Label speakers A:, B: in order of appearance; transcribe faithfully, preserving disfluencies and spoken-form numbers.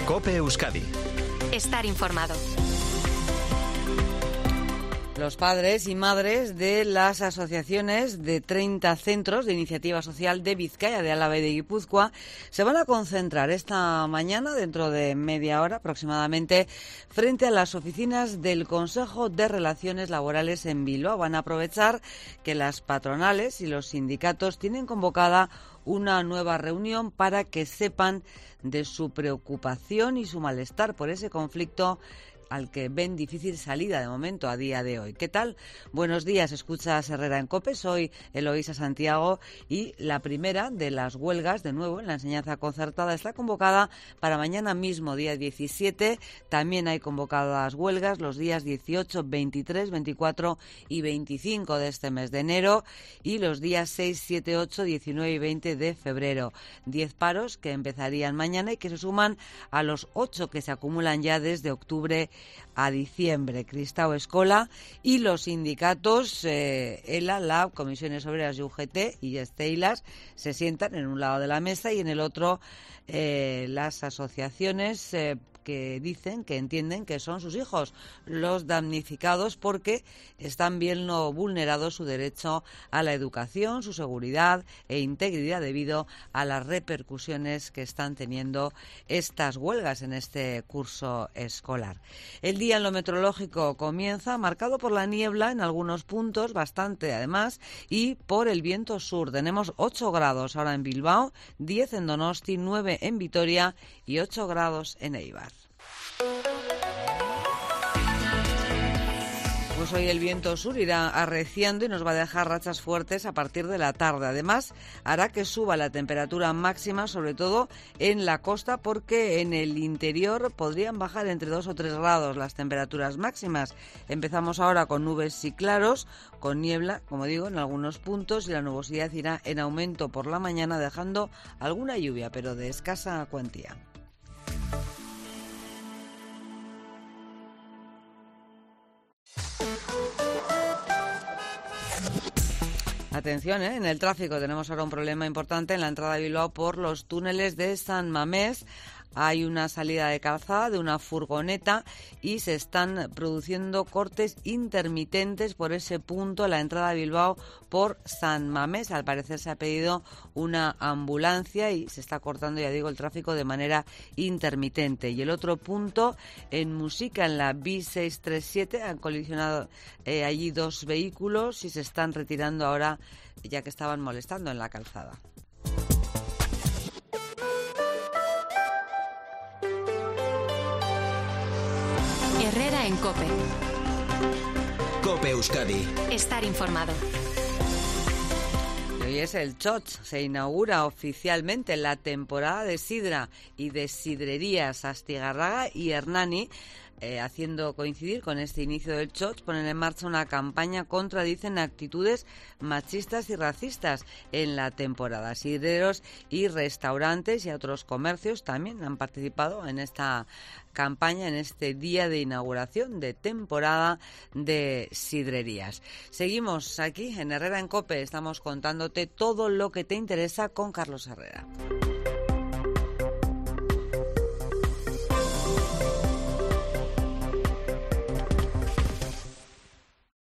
A: COPE Euskadi.
B: Estar informado.
C: Los padres y madres de las asociaciones de treinta centros de iniciativa social de Vizcaya, de Álava y de Guipúzcoa se van a concentrar esta mañana, dentro de media hora aproximadamente, frente a las oficinas del Consejo de Relaciones Laborales en Bilbao. Van a aprovechar que las patronales y los sindicatos tienen convocada una nueva reunión para que sepan de su preocupación y su malestar por ese conflicto al que ven difícil salida de momento a día de hoy. ¿Qué tal? Buenos días, escuchas Herrera en COPE, soy Eloísa Santiago y la primera de las huelgas, de nuevo en la enseñanza concertada, está convocada para mañana mismo, día diecisiete. También hay convocadas huelgas los días dieciocho, veintitrés, veinticuatro y veinticinco de este mes de enero y los días seis, siete, ocho, diecinueve y veinte de febrero. Diez paros que empezarían mañana y que se suman a los ocho que se acumulan ya desde octubre a diciembre. Cristau Escola y los sindicatos eh, ELA, LAB, Comisiones Obreras y U G T y Esteilas se sientan en un lado de la mesa y en el otro eh, las asociaciones eh, que dicen, que entienden que son sus hijos los damnificados porque están viendo vulnerado su derecho a la educación, su seguridad e integridad debido a las repercusiones que están teniendo estas huelgas en este curso escolar. El día en lo meteorológico comienza marcado por la niebla en algunos puntos, bastante además, y por el viento sur. Tenemos ocho grados ahora en Bilbao, diez en Donosti, nueve en Vitoria y ocho grados en Eibar. Pues hoy el viento sur irá arreciando y nos va a dejar rachas fuertes a partir de la tarde. Además, hará que suba la temperatura máxima, sobre todo en la costa, porque en el interior podrían bajar entre dos o tres grados las temperaturas máximas. Empezamos ahora con nubes y claros, con niebla, como digo, en algunos puntos, y la nubosidad irá en aumento por la mañana, dejando alguna lluvia, pero de escasa cuantía. Atención, ¿eh? En el tráfico tenemos ahora un problema importante en la entrada de Bilbao por los túneles de San Mamés. Hay una salida de calzada de una furgoneta y se están produciendo cortes intermitentes por ese punto, la entrada de Bilbao por San Mamés. Al parecer se ha pedido una ambulancia y se está cortando, ya digo, el tráfico de manera intermitente. Y el otro punto, en Musica, en la B seiscientos treinta y siete, han colisionado eh, allí dos vehículos y se están retirando ahora, ya que estaban molestando en la calzada.
B: Herrera en COPE.
A: COPE Euskadi.
B: Estar informado.
C: Hoy es el Txotx. Se inaugura oficialmente la temporada de sidra y de sidrerías Astigarraga y Hernani. Eh, haciendo coincidir con este inicio del Txotx, ponen en marcha una campaña contra, dicen, actitudes machistas y racistas en la temporada. Sidreros y restaurantes y otros comercios también han participado en esta campaña, en este día de inauguración de temporada de sidrerías. Seguimos aquí en Herrera en COPE, estamos contándote todo lo que te interesa con Carlos Herrera.